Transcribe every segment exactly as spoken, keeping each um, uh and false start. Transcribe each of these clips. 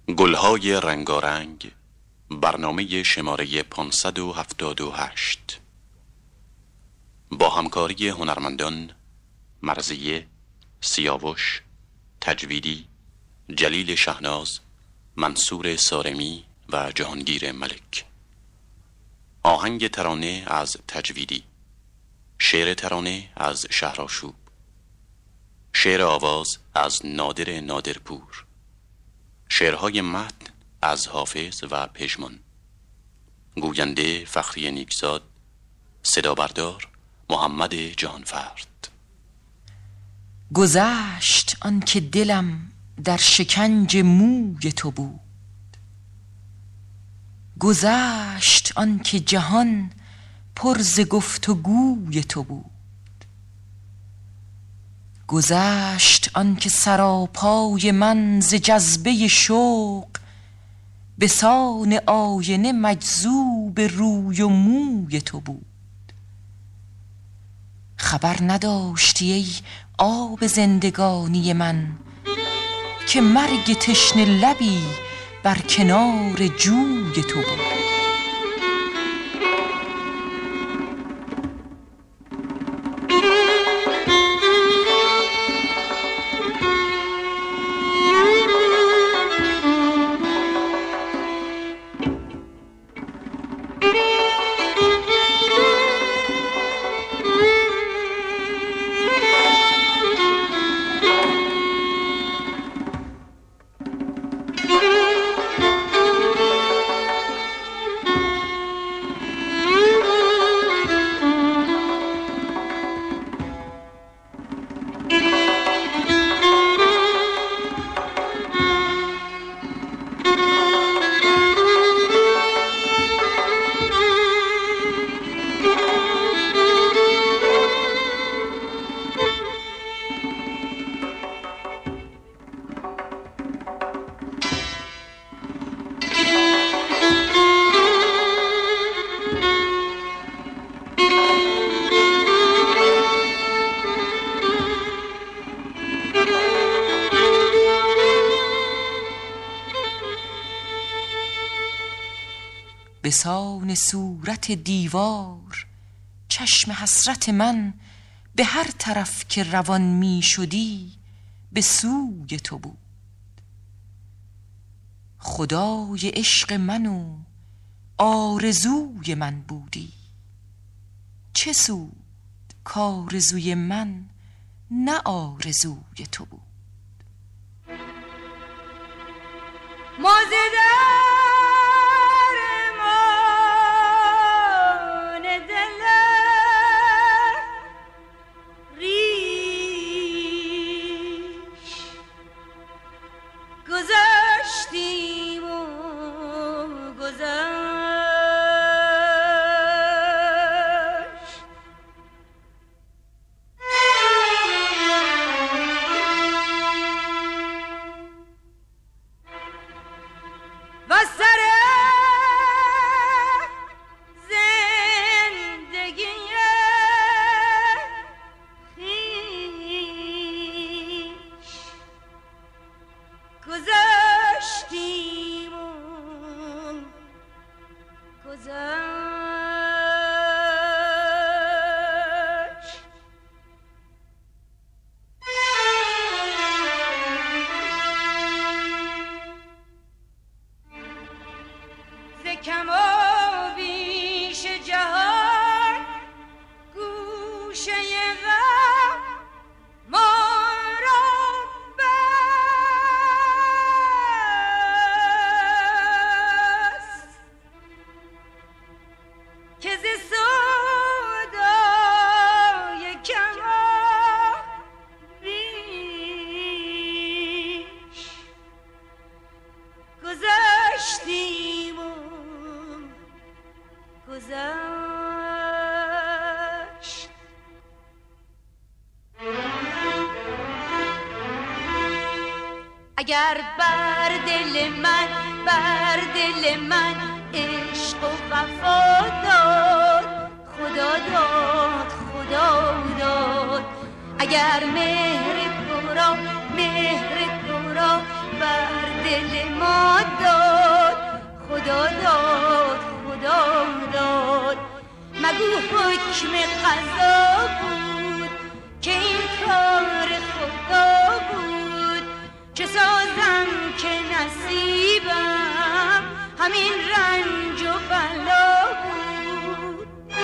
گلهای رنگارنگ، برنامه شماره پانصد و هفتاد و هشت با همکاری هنرمندان مرضیه، سیاوش، تجویدی، جلیل شهناز، منصور سارمی و جهانگیر ملک. آهنگ ترانه از تجویدی، شعر ترانه از شهرآشوب، شعر آواز از نادر نادرپور، شعرهای متن از حافظ و پژمان، گوینده فخری نیکزاد، صدا بردار محمد جهانفرد. گذشت آن که دلم در شکنج موی تو بود، گذشت آن که جهان پر ز گفت و گوی تو بود، گذشت آن که سراپای من ز جذبه شوق به سان آینه مجذوب روی و موی تو بود. خبر نداشتی ای آب زندگانی من که مرگ تشنه لبی بر کنار جوی تو بود. به سان صورت دیوار چشم حسرت من به هر طرف که روان می شدی به سوی تو بود. خدای عشق من و آرزوی من بودی، چه سود کآرزوی من نه آرزوی تو بود. اگر بر دل من بر دل من عشق و وفا داد، خدا داد خدا داد. اگر مهر تو را مهر تو را بر دل ما مگو حکم قضا بود که این کار خدا بود. چه سازم که نصیبم همین رنج و بلا بود.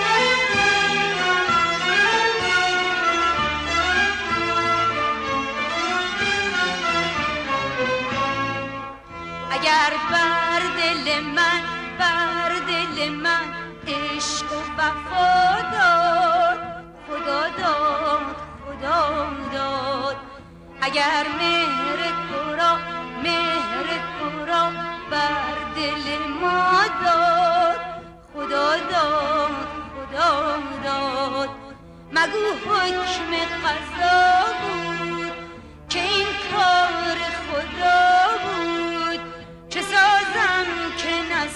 اگر بر دل من بر دل من عشق و وفا داد، خدا داد خدا داد. اگر مهر تو را مهر تو را بر دل ما داد، خدا داد خدا داد. مگو حکم قضا بود که این کار خدا بود. چه سازم که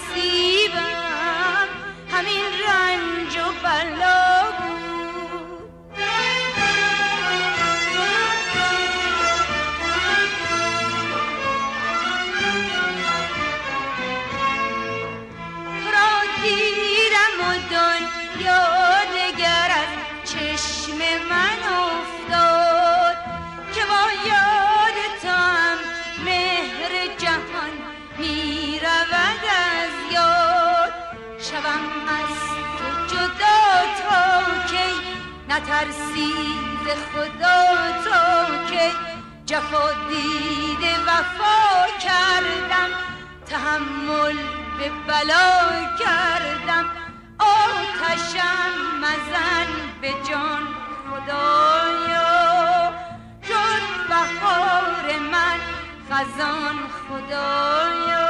نصیبم همین رنج و بلا بود. را دیدم و دنیا دگر از چشم من افتاد که با یاد تو هم مهر جهان می رود از یاد. شوم از تو جدا تا کی نترسی ز خدا تا کی. جفا دیده وفا کردم تحمل به بلا کردم. آتشم مزن به جان خدایا شد بهار من خزان خدایا.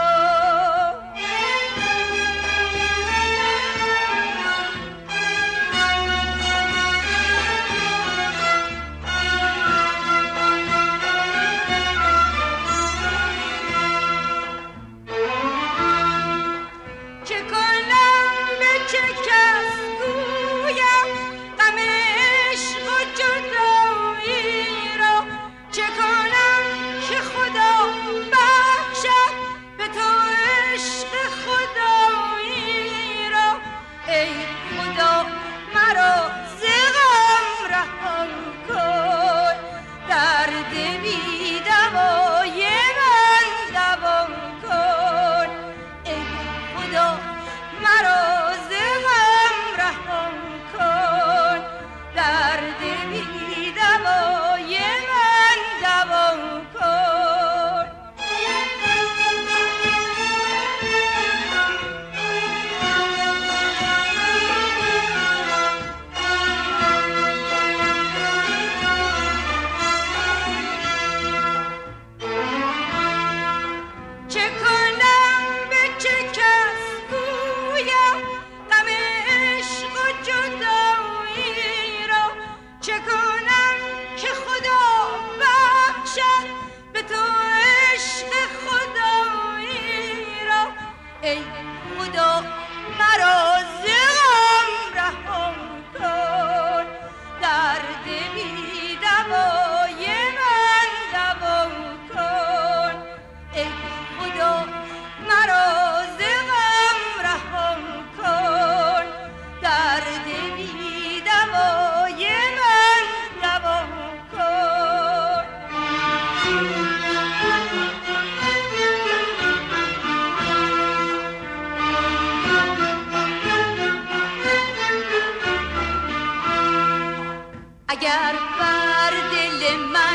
اگر بر دل من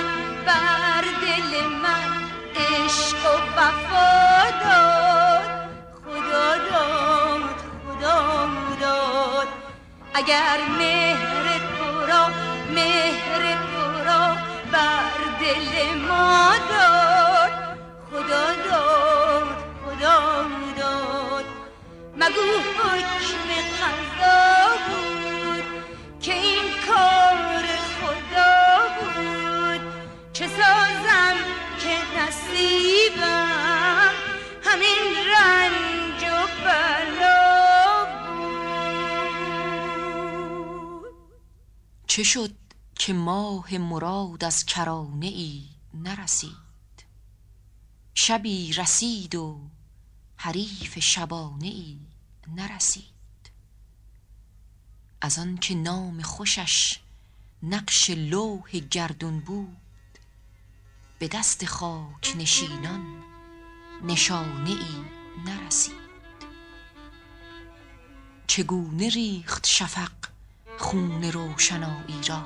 بر دل من عشق و وفا داد، خدا داد خدا داد. اگر مهر تو را مهر تو را بر دل ما داد، خدا داد خدا داد. مگو حکم قضا بود که این کار خدا بود. چه سازم که نصیبم همین رنج و بلا بود. چه شد که ماه مراد از کرانه ای نرسید، شبی رسید و حریف شبانه ای نرسید. از آن که نام خوشش نقش لوح گردون بود، به دست خاک نشینان نشانه ای نرسید. چگونه ریخت شفق خون روشنایی را،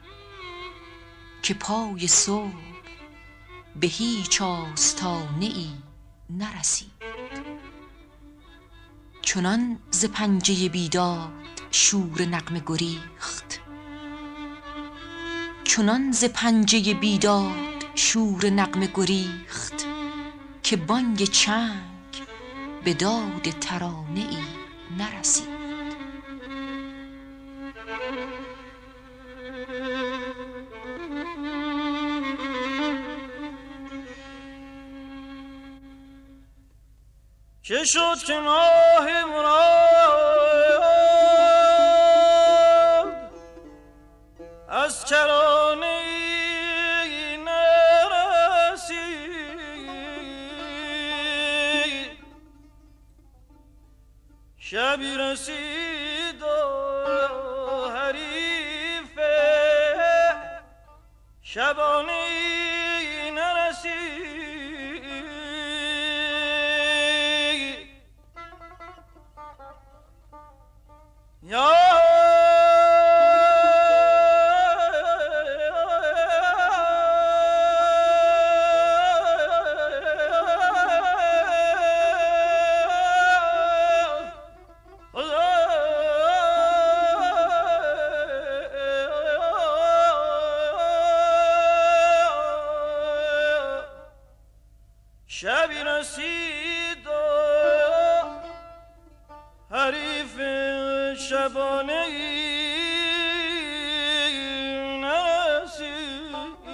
که پای صبح به هیچ آستانه ای نرسید. چنان ز پنجه بیداد شور نغمه گریخت، چنان ز پنجه بیداد شور نغمه گریخت، که بانگ چنگ به داد ترانه ای نرسید. چه شد که ماه مراد از کرانه ای نرسید؟ شبی رسید و حریف شبانه ای نرسید. یا شبی رسید و حریف شبانه ای نرسید.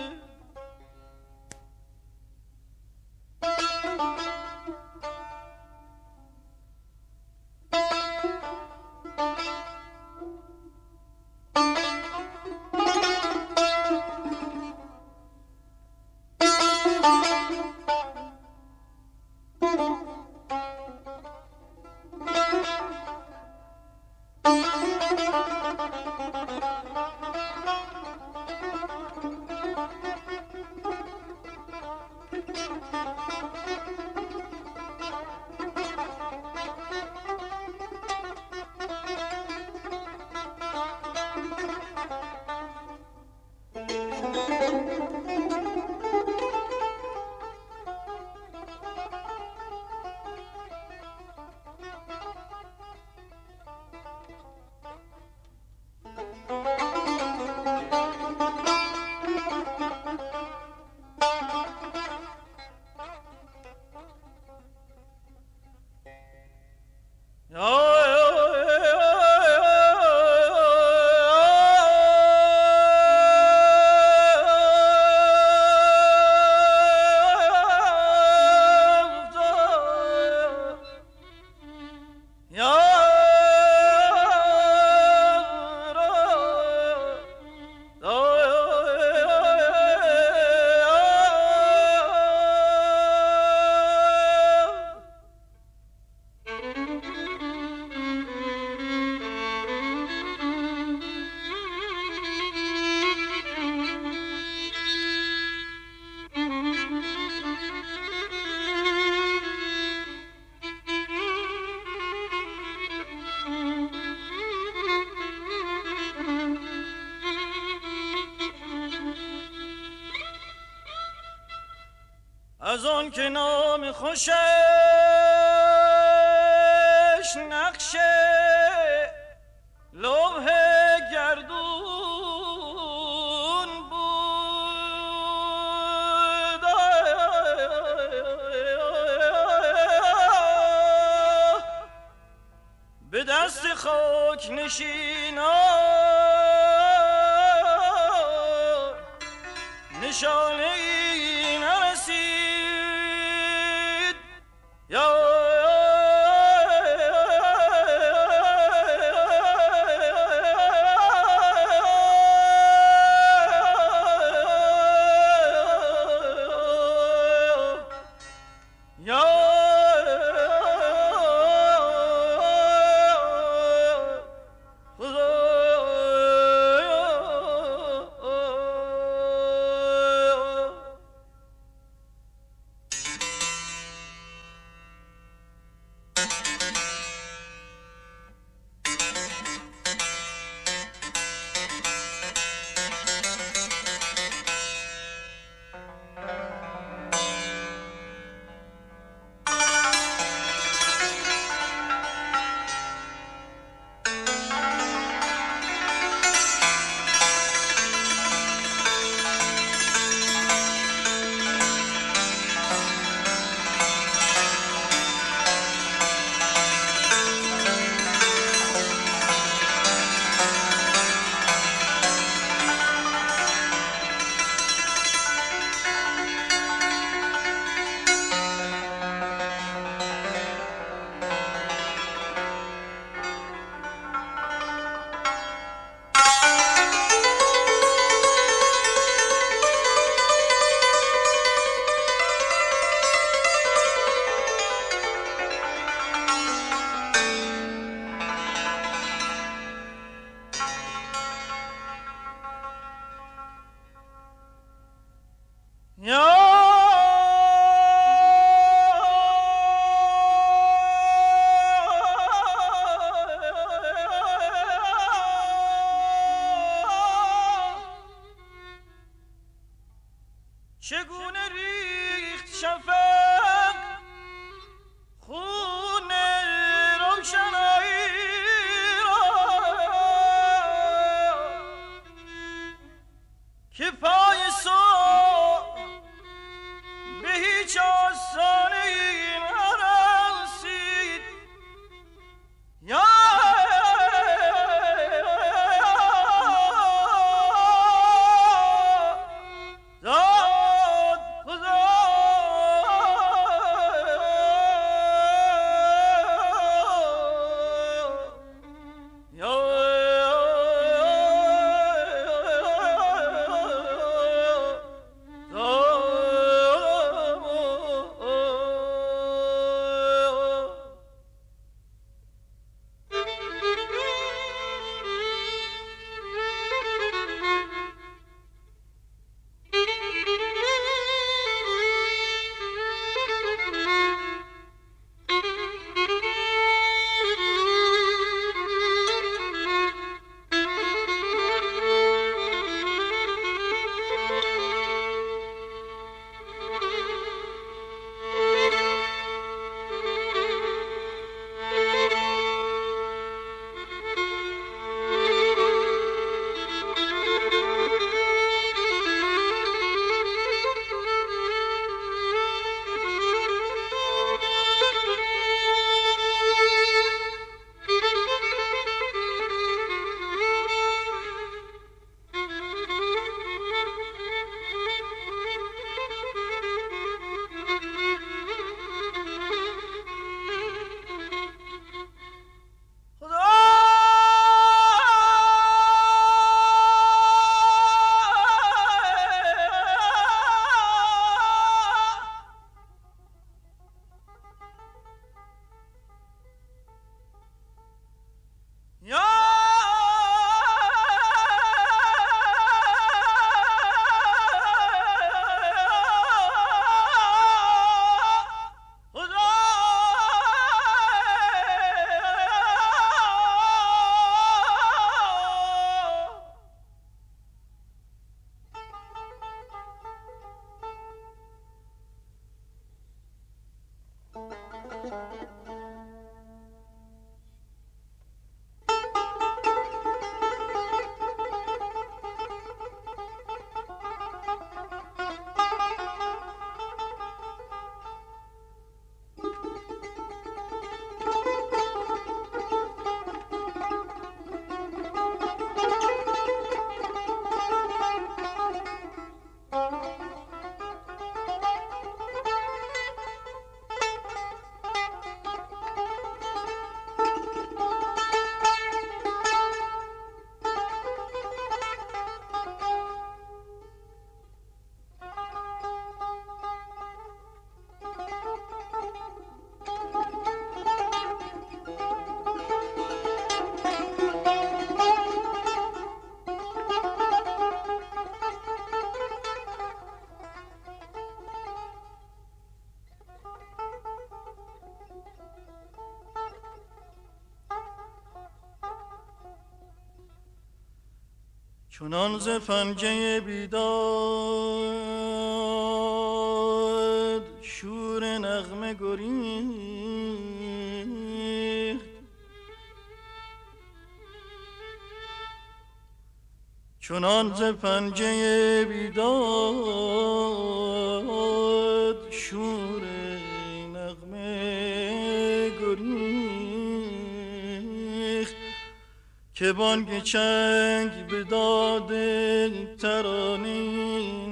از آن که نام خوشش نقش لوح گردون بود، به دست خاک نشینان نشانه ای نرسید. یا خدا ریخت شفق خون روشنایی را که پای صبح به هیچ آسانی نرسید. یا چنان ز پنجه بیداد شور نغمه گریخت، چنان ز پنجه بیداد شور نغمه گریخت که بانگ چنگ به داد ترانه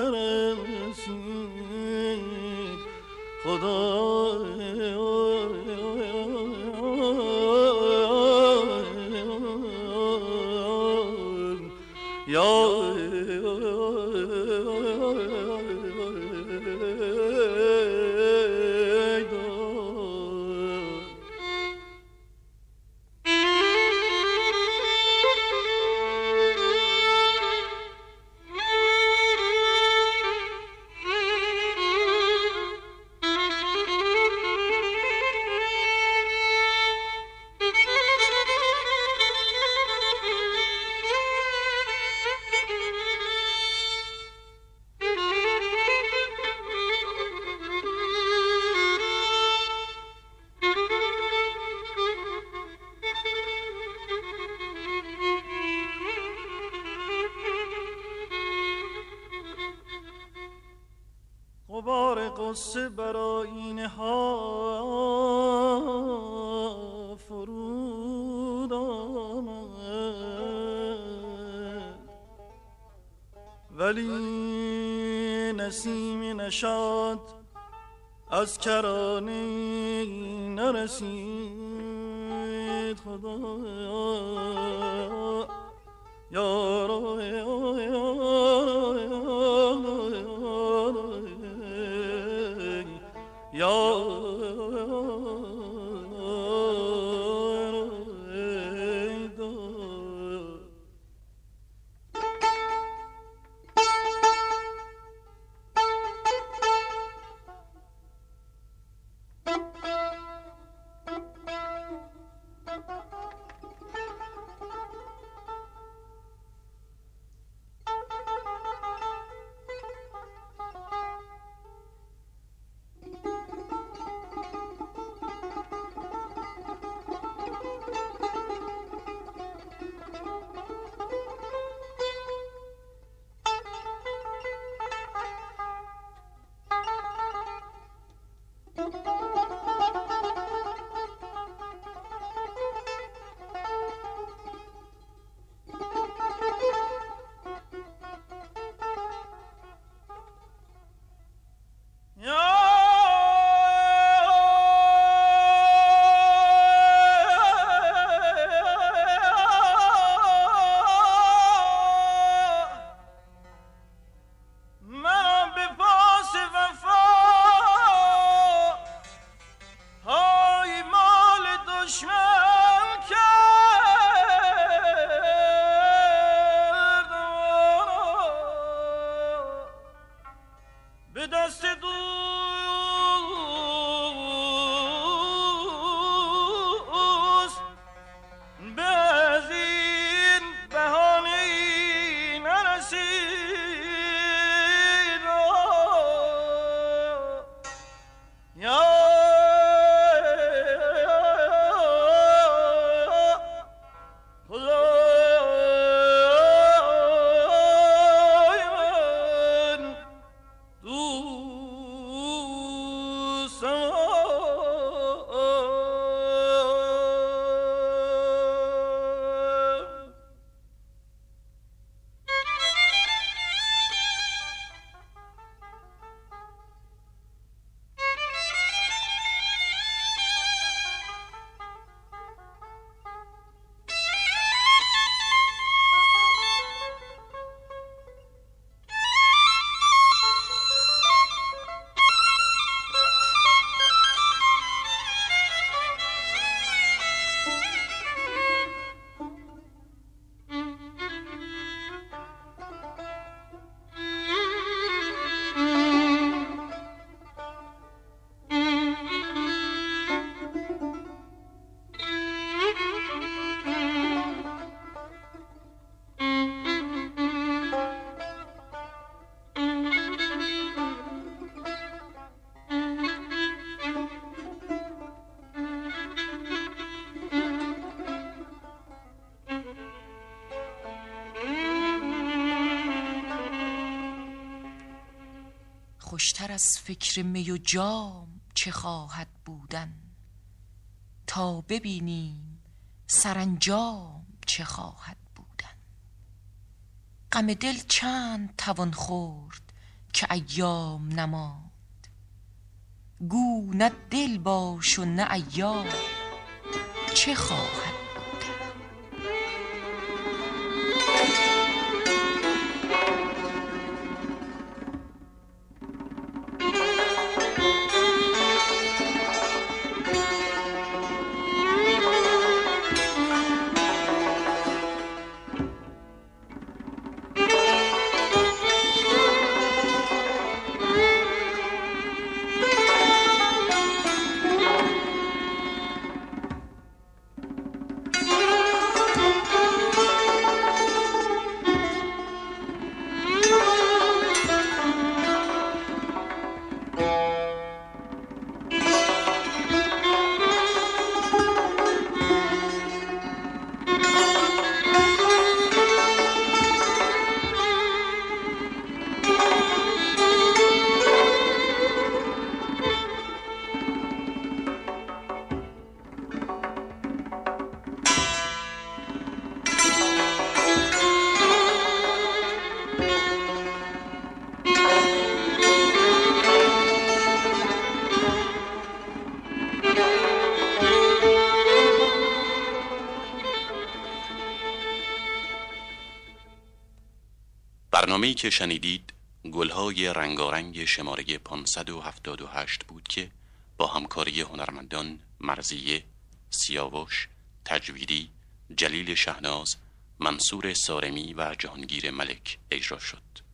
نرسید. خدا یا غبار قصه بر آینه ها فرود آمد، ولی نسیم نشاط از کرانه نرسید. خدا یارو یا خوشتر از فکر می و جام چه خواهد بودن، تا ببینیم سرانجام چه خواهد بودن. غم دل چند توان خورد که ایام نماند، گو نه دل باش و نه ایام چه خواهد. برنامه‌ای که شنیدید گلهای رنگارنگ شماره پانصد و هفتاد و هشت بود که با همکاری هنرمندان مرضیه، سیاوش، تجویدی، جلیل شهناز، منصور سارمی و جهانگیر ملک اجرا شد.